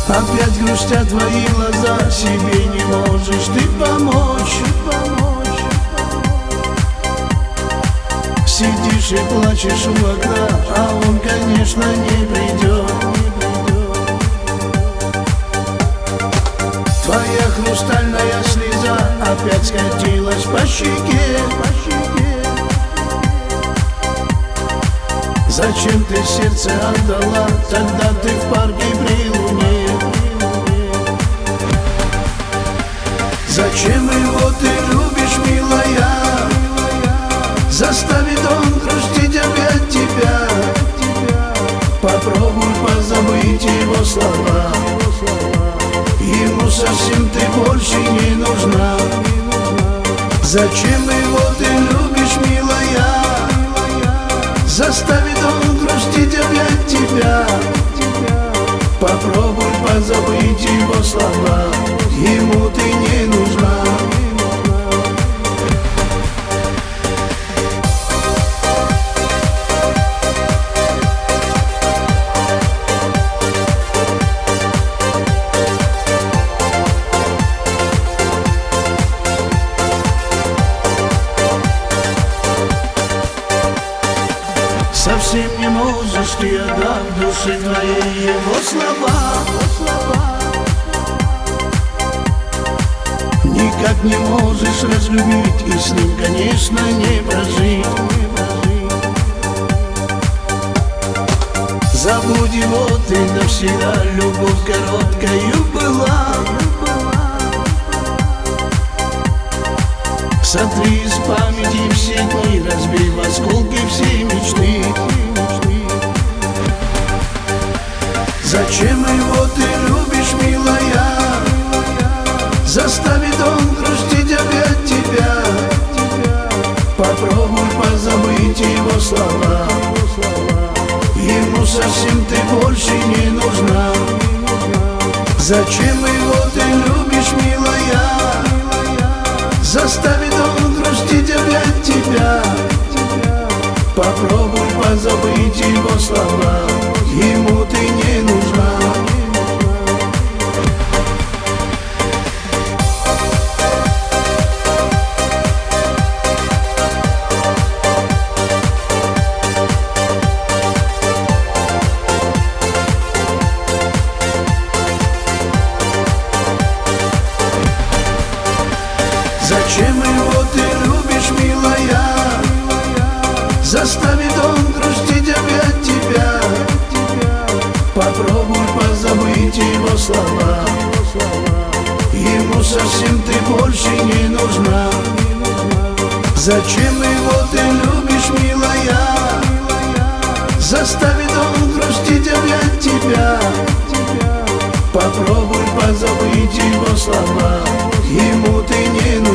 Опять грустят твои глаза, себе не можешь ты помочь. Сидишь и плачешь у окна, а он, конечно, не придет. Твоя хрустальная слеза опять скатилась по щеке. Зачем ты сердце отдала, тогда ты в парке при луне? Зачем его ты любишь, милая? Заставит он грустить опять тебя. Попробуй позабыть его слова. Ему совсем ты больше не нужна. Зачем его ты любишь, милая? Заставит он грустить опять тебя. Попробуй позабыть его слова. Ему ты не нужна. Совсем не можешь ты, отдав душе твоей его слова. Никак не можешь разлюбить и с ним, конечно, не прожить. Забудь его ты навсегда, любовь короткою была. Сотри из памяти все дни, разбей в осколки все мечты. Зачем его ты любишь, милая? Заставит он грустить опять тебя. Попробуй позабыть его слова. Ему совсем ты больше не нужна. Зачем его ты любишь, милая? Заставит он грустить опять тебя. Попробуй позабыть его слова. Ему ты не нужна. Зачем его ты любишь, милая? Заставит он грустить опять тебя. Попробуй позабыть его слова. Ему совсем ты больше не нужна. Зачем его ты любишь, милая? Заставит он грустить опять тебя. Попробуй позабыть его слова. Ему ты не нужна.